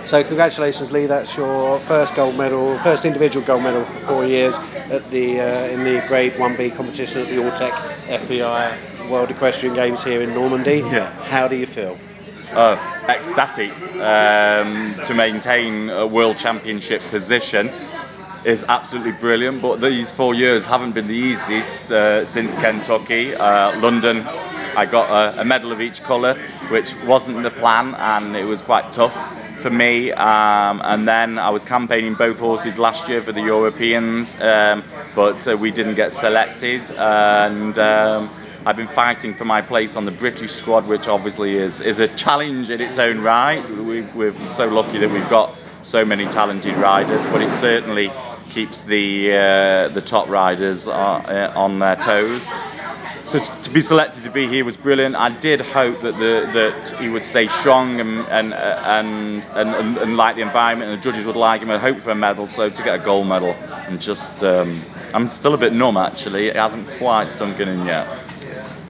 So congratulations, Lee. That's your first gold medal, first individual gold medal for 4 years at the in the Grade 1B competition at the Alltech FEI World Equestrian Games here in Normandy. Yeah. How do you feel? Ecstatic. To maintain a World Championship position is absolutely brilliant, but these 4 years haven't been the easiest since Kentucky. London, I got a medal of each colour, which wasn't the plan, and it was quite tough for me. And then I was campaigning both horses last year for the Europeans, but we didn't get selected. And I've been fighting for my place on the British squad, which obviously is a challenge in its own right. We're so lucky that we've got so many talented riders, but it certainly keeps the top riders on their toes. So to be selected to be here was brilliant. I did hope that he would stay strong and like the environment, and the judges would like him. I hoped for a medal, so to get a gold medal, and just I'm still a bit numb actually. It hasn't quite sunken in yet.